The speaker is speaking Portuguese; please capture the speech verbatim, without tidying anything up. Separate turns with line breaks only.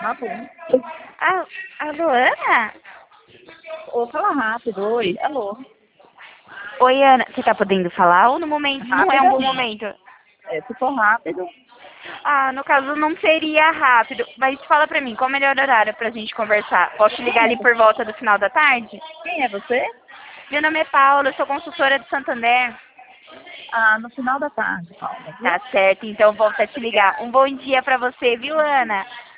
Tá bom.
Ah, alô, Ana?
Ô, fala rápido. Oi. Alô.
Oi, Ana. Você tá podendo falar ou no momento não é um bom
Rapidamente.
momento?
É, se for rápido,
Ah, no caso não seria rápido, mas fala pra mim, qual o melhor horário pra gente conversar? Posso te ligar
quem é
ali por
você?
volta do final da tarde?
Quem é você?
Meu nome é Paula, eu sou consultora de Santander.
Ah, no final da tarde, Paula, viu?
Tá certo, então volto a te ligar. Um bom dia pra você, viu, Ana?